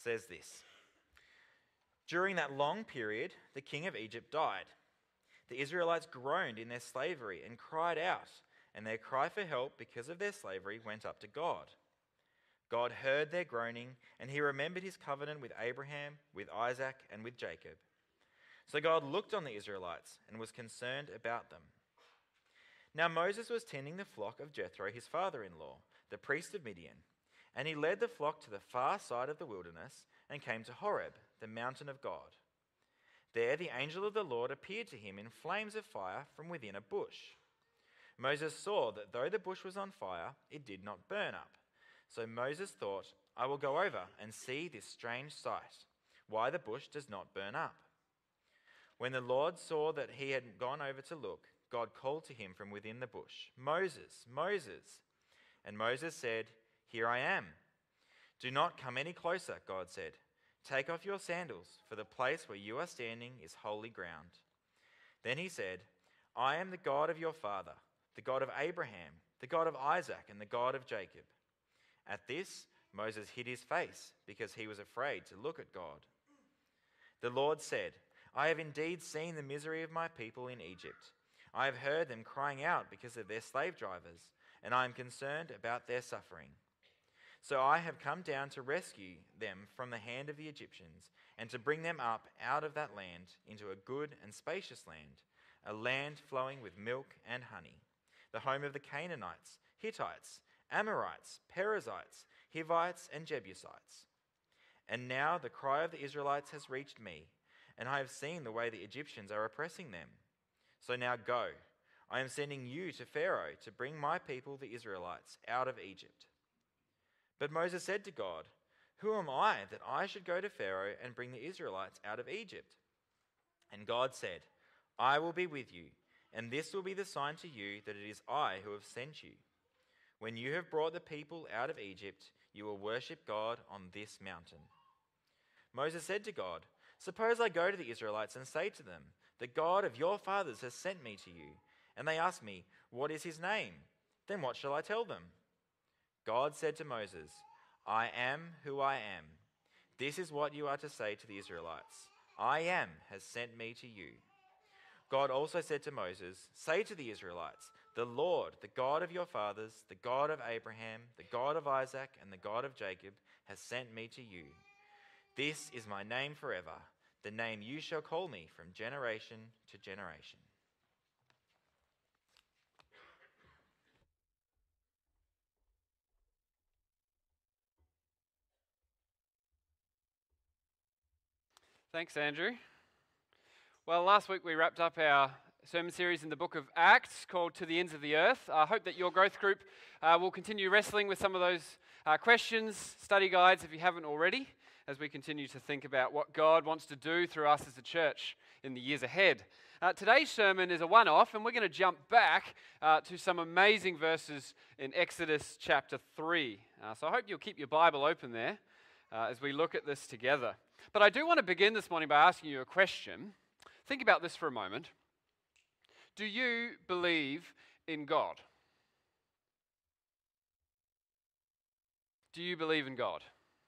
says this: During that long period, the king of Egypt died. The Israelites groaned in their slavery and cried out, and their cry for help because of their slavery went up to God. God heard their groaning, and he remembered his covenant with Abraham, with Isaac, and with Jacob. So God looked on the Israelites and was concerned about them. Now Moses was tending the flock of Jethro, his father-in-law, the priest of Midian, and he led the flock to the far side of the wilderness and came to Horeb, the mountain of God. There the angel of the Lord appeared to him in flames of fire from within a bush. Moses saw that though the bush was on fire, it did not burn up. So Moses thought, I will go over and see this strange sight, why the bush does not burn up. When the Lord saw that he had gone over to look, God called to him from within the bush, Moses, Moses. And Moses said, Here I am. Do not come any closer, God said. Take off your sandals, for the place where you are standing is holy ground. Then he said, I am the God of your father, the God of Abraham, the God of Isaac, and the God of Jacob. At this, Moses hid his face because he was afraid to look at God. The Lord said, I have indeed seen the misery of my people in Egypt. I have heard them crying out because of their slave drivers, and I am concerned about their suffering. So I have come down to rescue them from the hand of the Egyptians, and to bring them up out of that land into a good and spacious land, a land flowing with milk and honey, the home of the Canaanites, Hittites, Amorites, Perizzites, Hivites, and Jebusites. And now the cry of the Israelites has reached me, and I have seen the way the Egyptians are oppressing them. So now go, I am sending you to Pharaoh to bring my people, the Israelites, out of Egypt. But Moses said to God, Who am I that I should go to Pharaoh and bring the Israelites out of Egypt? And God said, I will be with you, and this will be the sign to you that it is I who have sent you. When you have brought the people out of Egypt, you will worship God on this mountain. Moses said to God, Suppose I go to the Israelites and say to them, The God of your fathers has sent me to you. And they ask me, What is his name? Then what shall I tell them? God said to Moses, I am who I am. This is what you are to say to the Israelites. I am has sent me to you. God also said to Moses, Say to the Israelites, The Lord, the God of your fathers, the God of Abraham, the God of Isaac, and the God of Jacob, has sent me to you. This is my name forever, the name you shall call me from generation to generation. Thanks, Andrew. Well, last week we wrapped up our sermon series in the book of Acts called To the Ends of the Earth. I hope that your growth group will continue wrestling with some of those questions, study guides if you haven't already, as we continue to think about what God wants to do through us as a church in the years ahead. Today's sermon is a one-off, and we're going to jump back to some amazing verses in Exodus chapter 3. So I hope you'll keep your Bible open there as we look at this together. But I do want to begin this morning by asking you a question. Think about this for a moment. Do you believe in God? Do you believe in God?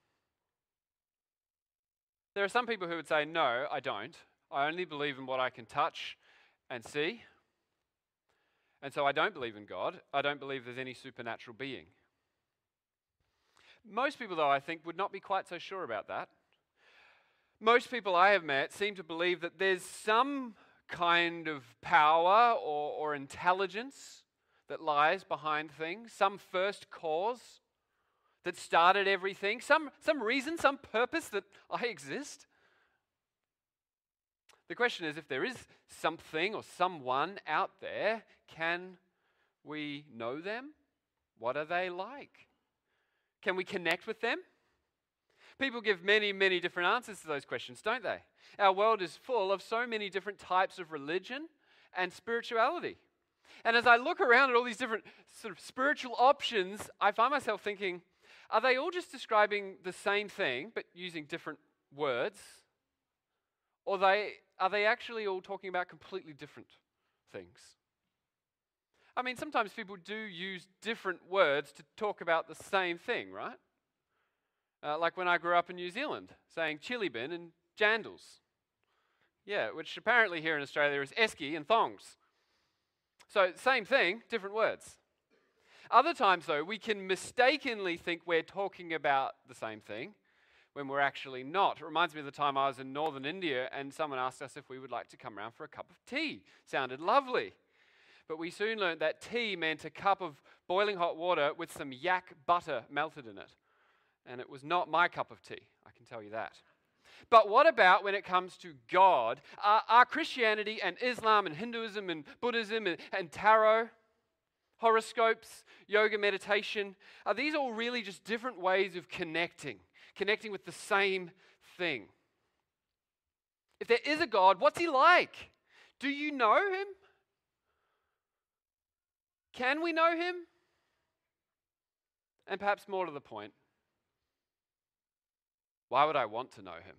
There are some people who would say, no, I don't. I only believe in what I can touch and see. And so I don't believe in God. I don't believe there's any supernatural being. Most people, though, I think, would not be quite so sure about that. Most people I have met seem to believe that there's some kind of power or intelligence that lies behind things, some first cause that started everything, some reason, some purpose that I exist. The question is, if there is something or someone out there, can we know them? What are they like? Can we connect with them? People give many, many different answers to those questions, don't they? Our world is full of so many different types of religion and spirituality. And as I look around at all these different sort of spiritual options, I find myself thinking, are they all just describing the same thing but using different words? Or are they actually all talking about completely different things? I mean, sometimes people do use different words to talk about the same thing, right? Like when I grew up in New Zealand, saying chili bin and jandals. Yeah, which apparently here in Australia is esky and thongs. So same thing, different words. Other times, though, we can mistakenly think we're talking about the same thing when we're actually not. It reminds me of the time I was in northern India and someone asked us if we would like to come round for a cup of tea. Sounded lovely. But we soon learned that tea meant a cup of boiling hot water with some yak butter melted in it. And it was not my cup of tea, I can tell you that. But what about when it comes to God? Are Christianity and Islam and Hinduism and Buddhism and tarot, horoscopes, yoga, meditation, are these all really just different ways of connecting with the same thing? If there is a God, what's he like? Do you know him? Can we know him? And perhaps more to the point, why would I want to know him?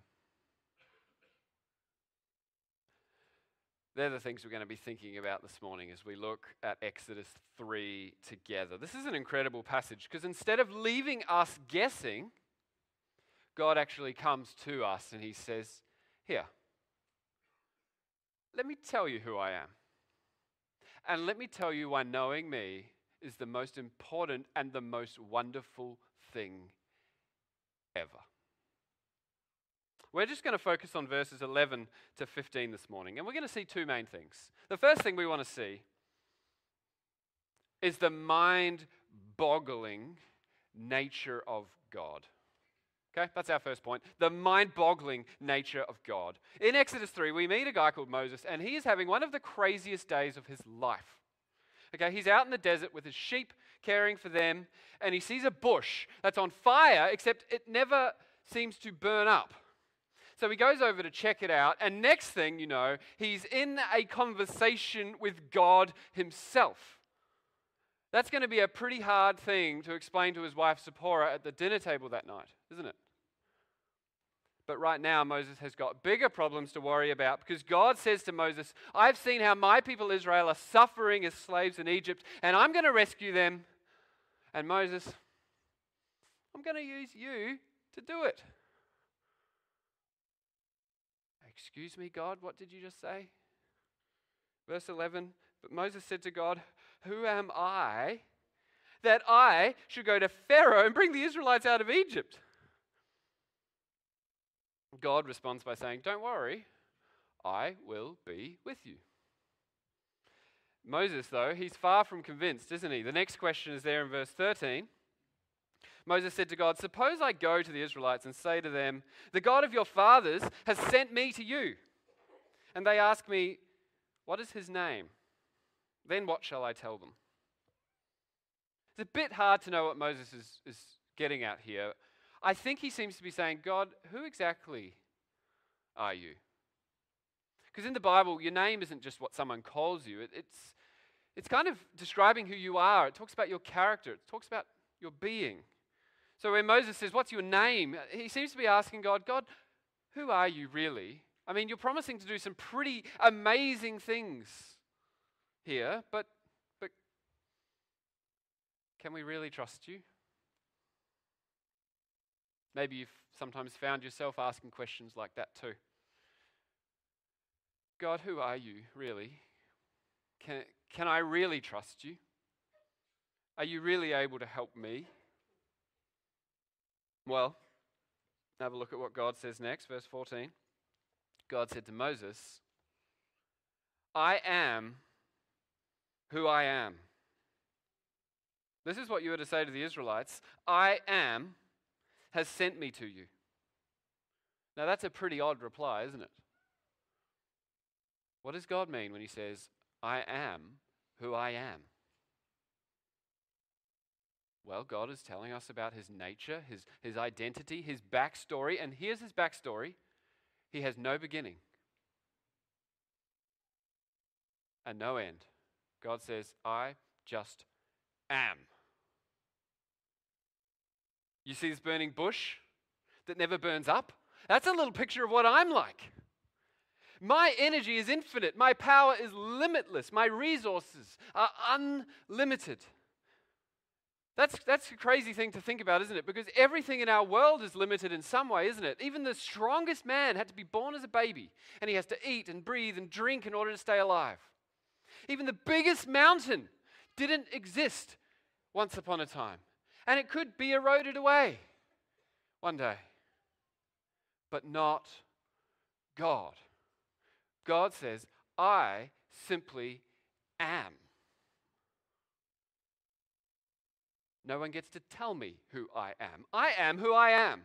They're the things we're going to be thinking about this morning as we look at Exodus 3 together. This is an incredible passage because instead of leaving us guessing, God actually comes to us and he says, here, let me tell you who I am. And let me tell you why knowing me is the most important and the most wonderful thing ever. We're just going to focus on verses 11 to 15 this morning, and we're going to see two main things. The first thing we want to see is the mind-boggling nature of God. Okay, that's our first point. The mind-boggling nature of God. In Exodus 3, we meet a guy called Moses, and he is having one of the craziest days of his life. Okay, he's out in the desert with his sheep, caring for them, and he sees a bush that's on fire, except it never seems to burn up. So he goes over to check it out, and next thing you know, he's in a conversation with God himself. That's going to be a pretty hard thing to explain to his wife Zipporah at the dinner table that night, isn't it? But right now, Moses has got bigger problems to worry about because God says to Moses, I've seen how my people Israel are suffering as slaves in Egypt, and I'm going to rescue them. And Moses, I'm going to use you to do it. Excuse me, God, what did you just say? Verse 11, but Moses said to God, who am I that I should go to Pharaoh and bring the Israelites out of Egypt? God responds by saying, don't worry, I will be with you. Moses, though, he's far from convinced, isn't he? The next question is there in verse 13. Moses said to God, suppose I go to the Israelites and say to them, the God of your fathers has sent me to you. And they ask me, what is his name? Then what shall I tell them? It's a bit hard to know what Moses is getting at here. I think he seems to be saying, God, who exactly are you? Because in the Bible, your name isn't just what someone calls you. It's kind of describing who you are. It talks about your character. It talks about your being. So when Moses says, what's your name? He seems to be asking God, who are you really? I mean, you're promising to do some pretty amazing things here, but can we really trust you? Maybe you've sometimes found yourself asking questions like that too. God, who are you really? Can I really trust you? Are you really able to help me? Well, have a look at what God says next, verse 14. God said to Moses, I am who I am. This is what you were to say to the Israelites. I am has sent me to you. Now that's a pretty odd reply, isn't it? What does God mean when he says, I am who I am? Well, God is telling us about his nature, his identity, his backstory. And here's his backstory. He has no beginning and no end. God says, I just am. You see this burning bush that never burns up? That's a little picture of what I'm like. My energy is infinite. My power is limitless. My resources are unlimited. That's a crazy thing to think about, isn't it? Because everything in our world is limited in some way, isn't it? Even the strongest man had to be born as a baby, and he has to eat and breathe and drink in order to stay alive. Even the biggest mountain didn't exist once upon a time, and it could be eroded away one day. But not God. God says, I simply am. No one gets to tell me who I am. I am who I am.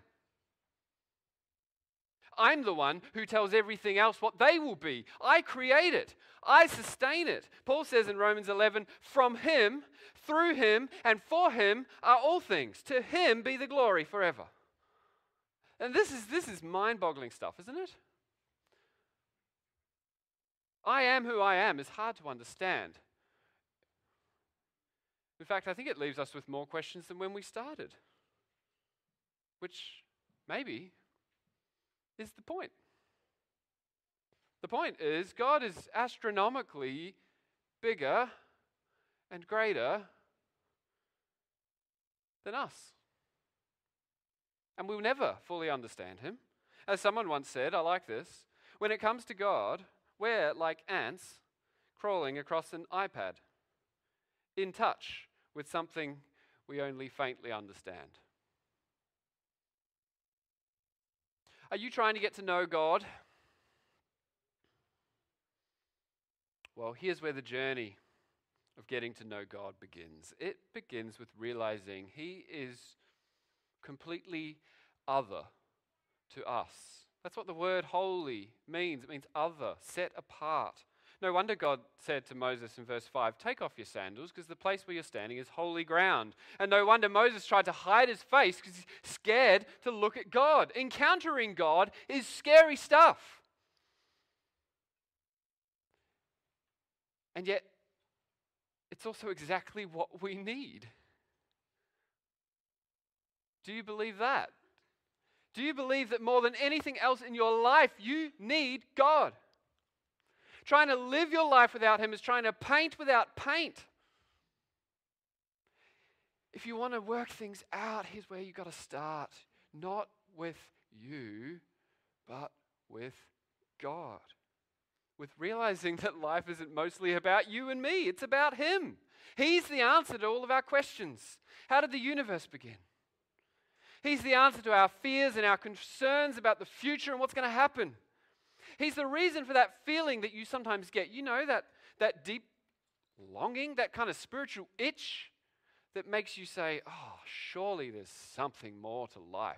I'm the one who tells everything else what they will be. I create it. I sustain it. Paul says in Romans 11, from him, through him, and for him are all things. To him be the glory forever. And this is mind-boggling stuff, isn't it? I am who I am is hard to understand. In fact, I think it leaves us with more questions than when we started, which maybe is the point. The point is God is astronomically bigger and greater than us. And we'll never fully understand him. As someone once said, I like this, when it comes to God, we're like ants crawling across an iPad, in touch with something we only faintly understand. Are you trying to get to know God? Well, here's where the journey of getting to know God begins. It begins with realizing he is completely other to us. That's what the word holy means. It means other, set apart. No wonder God said to Moses in verse 5, take off your sandals because the place where you're standing is holy ground. And no wonder Moses tried to hide his face because he's scared to look at God. Encountering God is scary stuff. And yet, it's also exactly what we need. Do you believe that? Do you believe that more than anything else in your life, you need God? Trying to live your life without him is trying to paint without paint. If you want to work things out, here's where you've got to start. Not with you, but with God. With realizing that life isn't mostly about you and me, it's about him. He's the answer to all of our questions. How did the universe begin? He's the answer to our fears and our concerns about the future and what's going to happen. He's the reason for that feeling that you sometimes get. You know, that deep longing, that kind of spiritual itch that makes you say, oh, surely there's something more to life.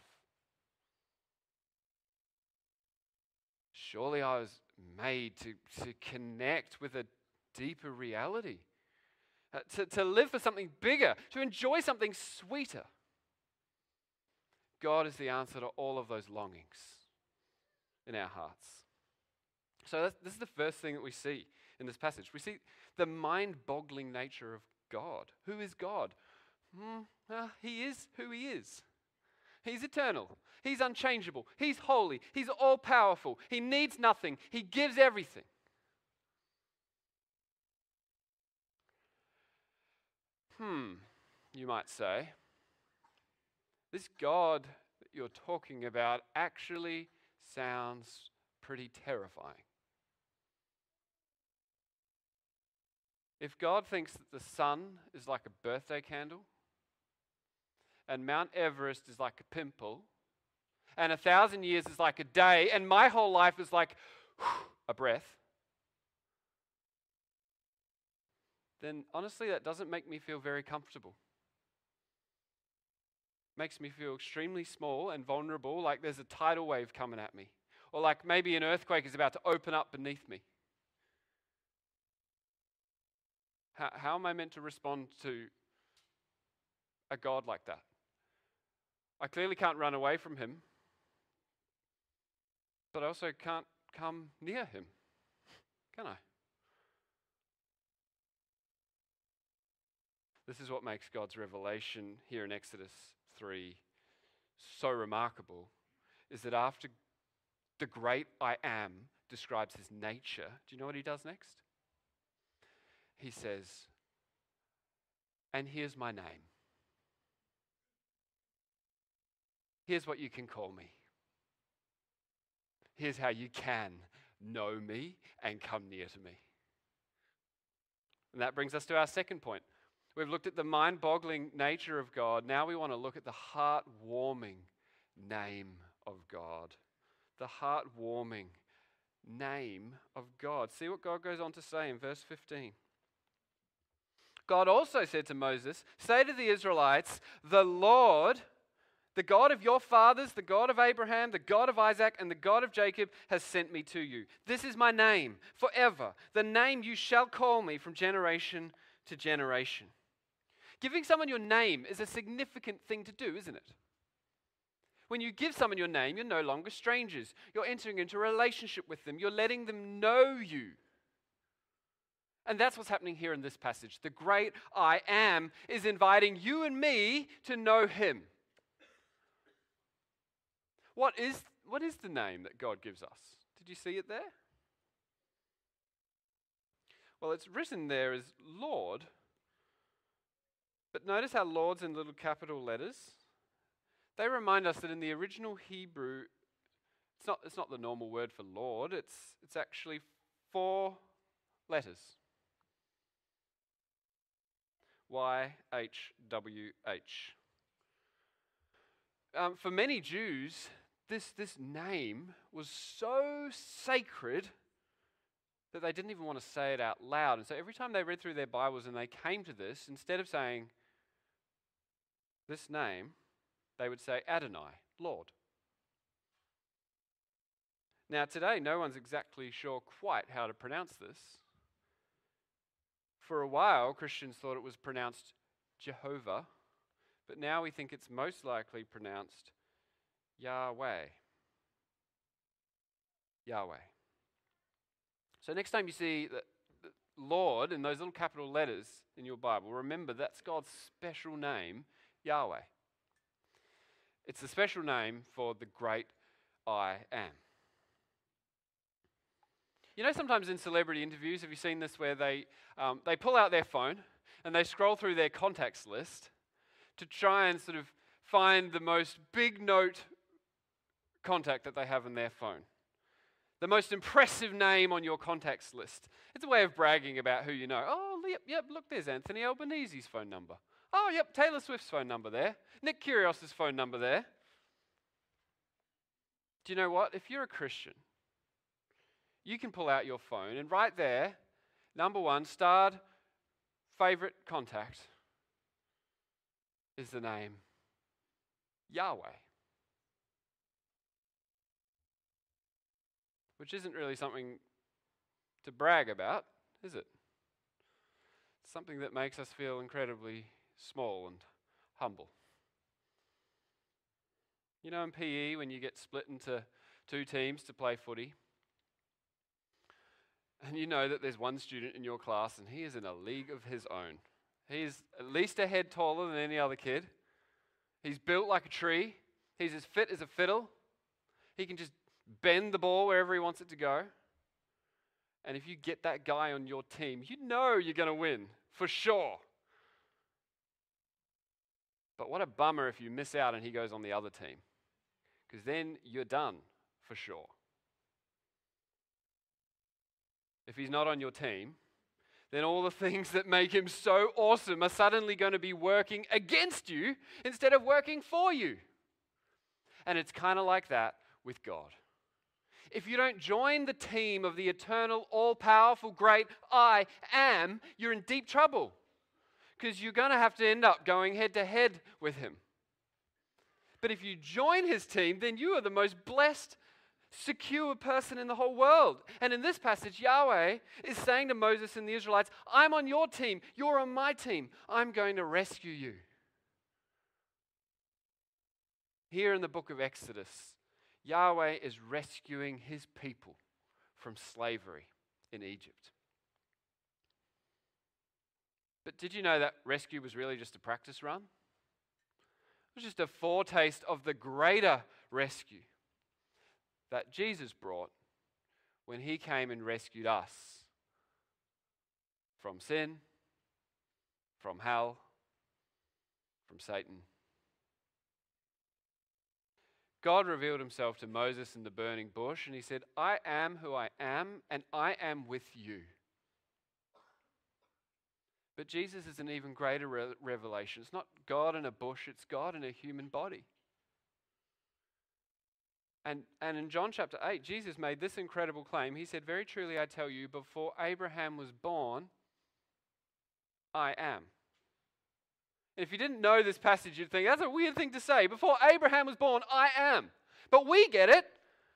Surely I was made to connect with a deeper reality, to live for something bigger, to enjoy something sweeter. God is the answer to all of those longings in our hearts. So this is the first thing that we see in this passage. We see the mind-boggling nature of God. Who is God? He is who he is. He's eternal. He's unchangeable. He's holy. He's all-powerful. He needs nothing. He gives everything. You might say, this God that you're talking about actually sounds pretty terrifying. If God thinks that the sun is like a birthday candle, and Mount Everest is like a pimple, and 1,000 years is like a day, and my whole life is like a breath, then honestly that doesn't make me feel very comfortable. Makes me feel extremely small and vulnerable, like there's a tidal wave coming at me, or like maybe an earthquake is about to open up beneath me. How am I meant to respond to a God like that? I clearly can't run away from him, but I also can't come near him, can I? This is what makes God's revelation here in Exodus 3 so remarkable, is that after the great I am describes his nature, do you know what he does next? He says, and here's my name. here's what you can call me. Here's how you can know me and come near to me. And that brings us to our second point. We've looked at the mind-boggling nature of God. Now we want to look at the heart-warming name of God. The heart-warming name of God. See what God goes on to say in verse 15. God also said to Moses, say to the Israelites, the Lord, the God of your fathers, the God of Abraham, the God of Isaac, and the God of Jacob has sent me to you. This is my name forever, the name you shall call me from generation to generation. Giving someone your name is a significant thing to do, isn't it? When you give someone your name, you're no longer strangers. You're entering into a relationship with them. You're letting them know you. And that's what's happening here in this passage. The great I am is inviting you and me to know him. What is the name that God gives us? Did you see it there? Well, it's written there as Lord. But notice how Lord's in little capital letters. They remind us that in the original Hebrew, it's not the normal word for Lord. It's actually 4 letters. YHWH. For many Jews, this name was so sacred that they didn't even want to say it out loud. And so every time they read through their Bibles and they came to this, instead of saying this name, they would say Adonai, Lord. Now today, no one's exactly sure quite how to pronounce this. For a while, Christians thought it was pronounced Jehovah, but now we think it's most likely pronounced Yahweh. Yahweh. So next time you see the Lord in those little capital letters in your Bible, remember that's God's special name, Yahweh. It's the special name for the great I am. You know, sometimes in celebrity interviews, have you seen this where they pull out their phone and they scroll through their contacts list to try and sort of find the most big note contact that they have in their phone. The most impressive name on your contacts list. It's a way of bragging about who you know. Oh, yep, look, there's Anthony Albanese's phone number. Oh, yep, Taylor Swift's phone number there. Nick Kyrgios's phone number there. Do you know what? If you're a Christian, you can pull out your phone and right there, number 1, starred favorite contact is the name Yahweh. Which isn't really something to brag about, is it? It's something that makes us feel incredibly small and humble. You know, in PE, when you get split into 2 teams to play footy, and you know that there's one student in your class and he is in a league of his own. He's at least a head taller than any other kid. He's built like a tree. He's as fit as a fiddle. He can just bend the ball wherever he wants it to go. And if you get that guy on your team, you know you're going to win, for sure. But what a bummer if you miss out and he goes on the other team. Because then you're done, for sure. If he's not on your team, then all the things that make him so awesome are suddenly going to be working against you instead of working for you. And it's kind of like that with God. If you don't join the team of the eternal, all-powerful, great I am, you're in deep trouble. Because you're going to have to end up going head-to-head with him. But if you join his team, then you are the most blessed, secure person in the whole world. And in this passage, Yahweh is saying to Moses and the Israelites, I'm on your team, you're on my team. I'm going to rescue you. Here in the book of Exodus, Yahweh is rescuing his people from slavery in Egypt. But did you know that rescue was really just a practice run? It was just a foretaste of the greater rescue that Jesus brought when he came and rescued us from sin, from hell, from Satan. God revealed himself to Moses in the burning bush, and he said, I am who I am, and I am with you. But Jesus is an even greater revelation. It's not God in a bush, it's God in a human body. And in John chapter 8, Jesus made this incredible claim. He said, very truly I tell you, before Abraham was born, I am. And if you didn't know this passage, you'd think, that's a weird thing to say. Before Abraham was born, I am. But we get it.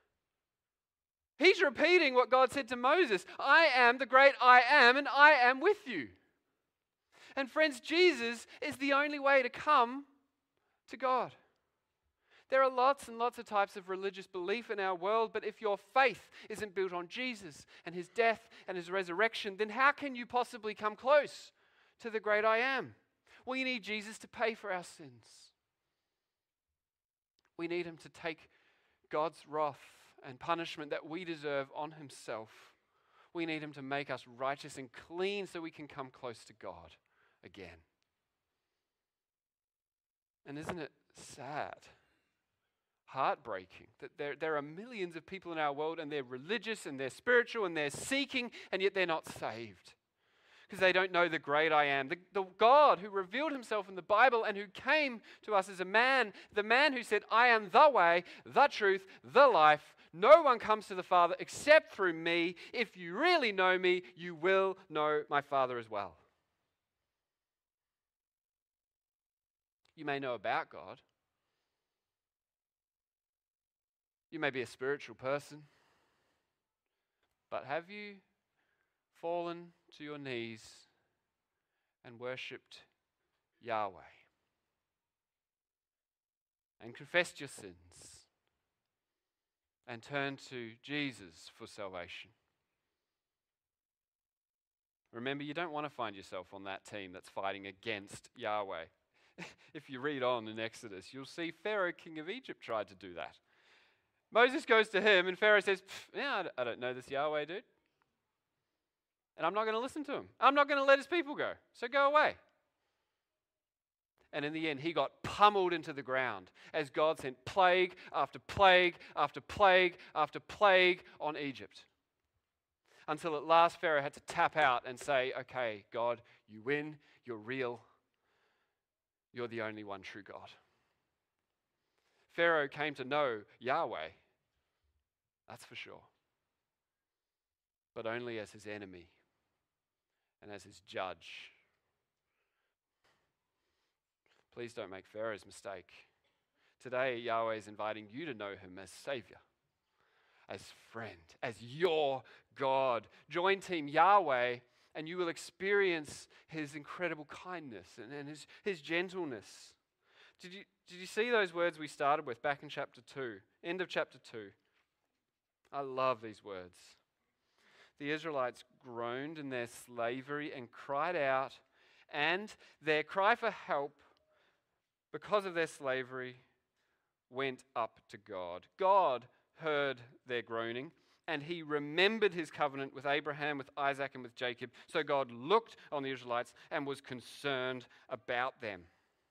He's repeating what God said to Moses. I am the great I am, and I am with you. And friends, Jesus is the only way to come to God. There are lots and lots of types of religious belief in our world, but if your faith isn't built on Jesus and his death and his resurrection, then how can you possibly come close to the great I am? We need Jesus to pay for our sins. We need him to take God's wrath and punishment that we deserve on himself. We need him to make us righteous and clean so we can come close to God again. And isn't it sad, heartbreaking, that there are millions of people in our world and they're religious and they're spiritual and they're seeking and yet they're not saved because they don't know the great I am, the God who revealed himself in the Bible and who came to us as a man, the man who said, I am the way, the truth, the life. No one comes to the Father except through me. If you really know me, you will know my Father as well. You may know about God. You may be a spiritual person. But have you fallen to your knees and worshipped Yahweh and confessed your sins and turned to Jesus for salvation? Remember, you don't want to find yourself on that team that's fighting against Yahweh. If you read on in Exodus, you'll see Pharaoh, king of Egypt, tried to do that. Moses goes to him and Pharaoh says, yeah, I don't know this Yahweh dude. And I'm not going to listen to him. I'm not going to let his people go. So go away. And in the end, he got pummeled into the ground as God sent plague after plague after plague after plague on Egypt. Until at last Pharaoh had to tap out and say, okay, God, you win, you're real, you're the only one true God. Pharaoh came to know Yahweh, that's for sure, but only as his enemy and as his judge. Please don't make Pharaoh's mistake. Today, Yahweh is inviting you to know him as Savior, as friend, as your God. Join Team Yahweh and you will experience his incredible kindness and his gentleness. Did you see those words we started with back in chapter 2, end of chapter 2? I love these words. The Israelites groaned in their slavery and cried out, and their cry for help because of their slavery went up to God. God heard their groaning, and he remembered his covenant with Abraham, with Isaac, and with Jacob. So God looked on the Israelites and was concerned about them.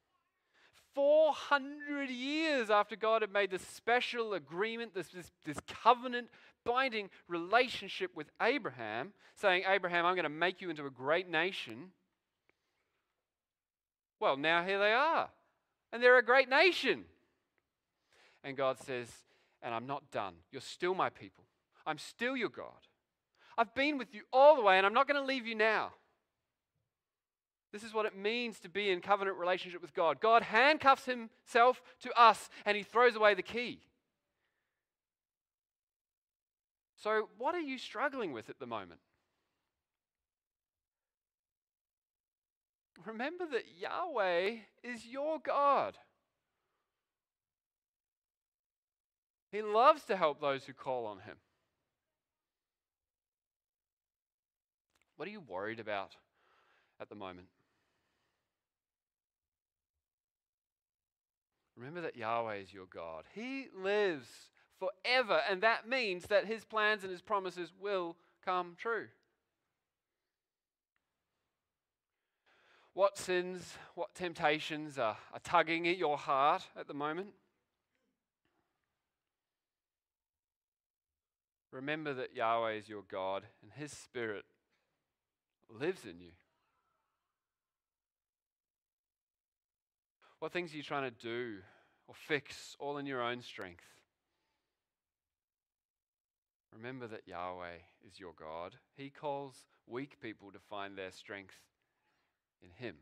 400 years after God had made this special agreement, this covenant binding relationship with Abraham, saying, Abraham, I'm going to make you into a great nation. Well, now here they are. And they're a great nation. And God says, and I'm not done. You're still my people. I'm still your God. I've been with you all the way, and I'm not going to leave you now. This is what it means to be in covenant relationship with God. God handcuffs himself to us, and he throws away the key. So what are you struggling with at the moment? Remember that Yahweh is your God. He loves to help those who call on him. What are you worried about at the moment? Remember that Yahweh is your God. He lives forever, and that means that his plans and his promises will come true. What sins, what temptations are tugging at your heart at the moment? Remember that Yahweh is your God and His Spirit lives in you. What things are you trying to do or fix all in your own strength? Remember that Yahweh is your God. He calls weak people to find their strength in Him.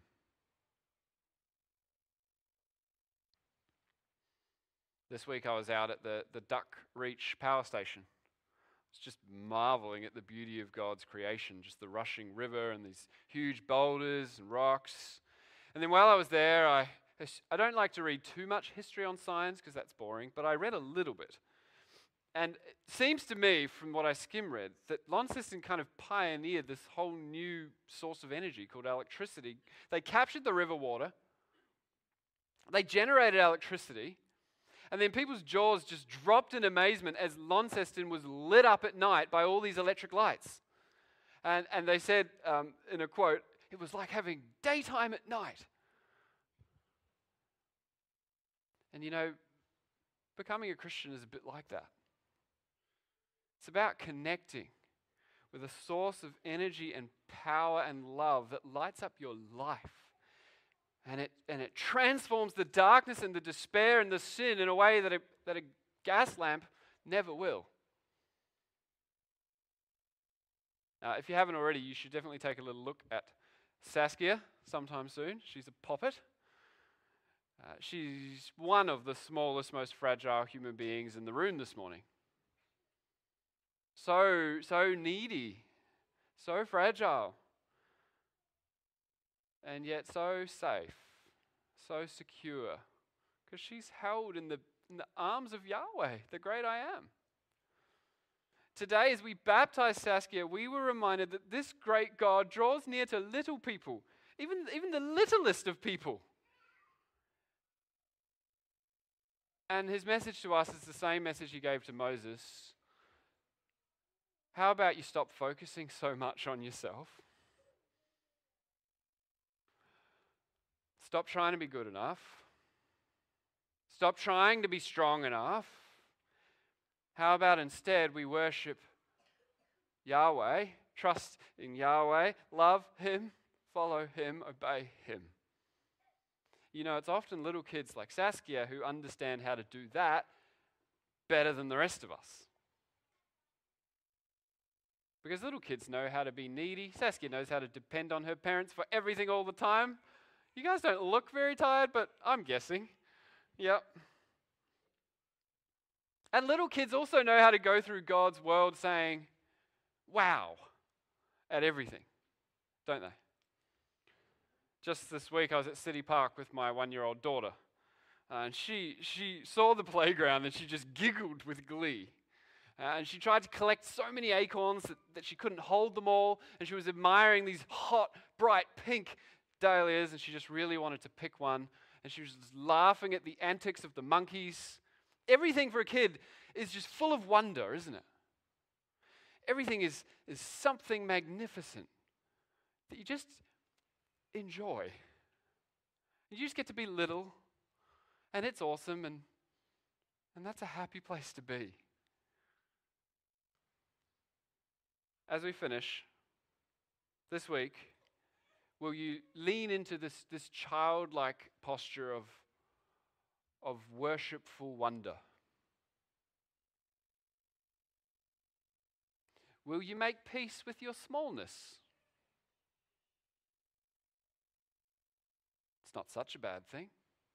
This week I was out at the Duck Reach power station. I was just marveling at the beauty of God's creation, just the rushing river and these huge boulders and rocks. And then while I was there, I don't like to read too much history on science because that's boring, but I read a little bit. And it seems to me, from what I skim read, that Launceston kind of pioneered this whole new source of energy called electricity. They captured the river water, they generated electricity, and then people's jaws just dropped in amazement as Launceston was lit up at night by all these electric lights. And they said, in a quote, it was like having daytime at night. And you know, becoming a Christian is a bit like that. It's about connecting with a source of energy and power and love that lights up your life. And it transforms the darkness and the despair and the sin in a way that a gas lamp never will. If you haven't already, you should definitely take a little look at Saskia sometime soon. She's a poppet. She's one of the smallest, most fragile human beings in the room this morning. So needy, so fragile, and yet so safe, so secure, because she's held in the arms of Yahweh, the great I am. Today, as we baptize Saskia, we were reminded that this great God draws near to little people, even the littlest of people. And his message to us is the same message he gave to Moses. How about you stop focusing so much on yourself? Stop trying to be good enough. Stop trying to be strong enough. How about instead we worship Yahweh, trust in Yahweh, love Him, follow Him, obey Him? You know, it's often little kids like Saskia who understand how to do that better than the rest of us. Because little kids know how to be needy. Saskia knows how to depend on her parents for everything all the time. You guys don't look very tired, but I'm guessing. Yep. And little kids also know how to go through God's world saying, wow, at everything, don't they? Just this week, I was at City Park with my 1-year-old daughter. And she saw the playground and she just giggled with glee. And she tried to collect so many acorns that she couldn't hold them all. And she was admiring these hot, bright pink dahlias. And she just really wanted to pick one. And she was just laughing at the antics of the monkeys. Everything for a kid is just full of wonder, isn't it? Everything is something magnificent that you just enjoy. You just get to be little. And it's awesome. And that's a happy place to be. As we finish this week, will you lean into this childlike posture of worshipful wonder? Will you make peace with your smallness? It's not such a bad thing.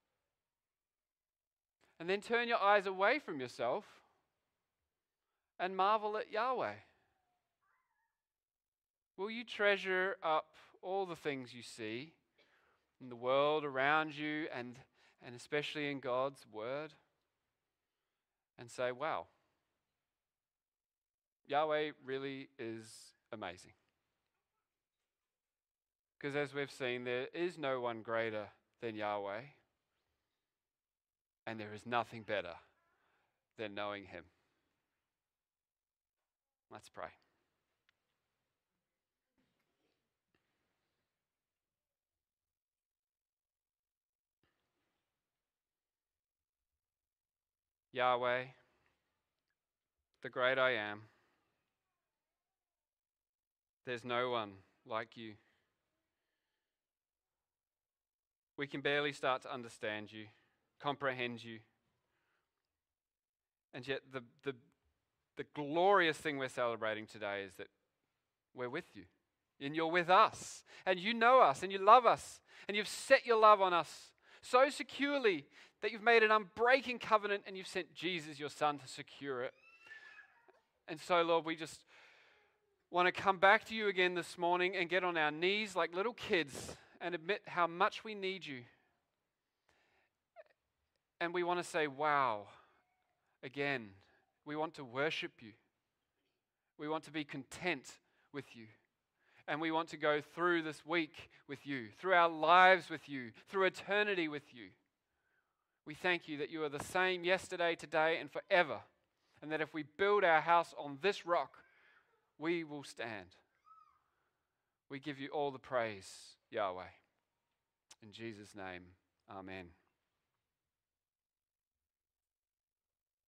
And then turn your eyes away from yourself and marvel at Yahweh. Will you treasure up all the things you see in the world around you and especially in God's word and say, wow, Yahweh really is amazing? Because as we've seen, there is no one greater than Yahweh, and there is nothing better than knowing Him. Let's pray. Yahweh, the great I am, There's no one like you. We can barely start to understand you, comprehend you. And yet the glorious thing we're celebrating today is that we're with you. And you're with us. And you know us and you love us. And you've set your love on us so securely that you've made an unbreaking covenant and you've sent Jesus, your Son, to secure it. And so, Lord, we just want to come back to you again this morning and get on our knees like little kids and admit how much we need you. And we want to say, wow, again. We want to worship you. We want to be content with you. And we want to go through this week with you, through our lives with you, through eternity with you. We thank you that you are the same yesterday, today, and forever. And that if we build our house on this rock, we will stand. We give you all the praise, Yahweh. In Jesus' name, amen.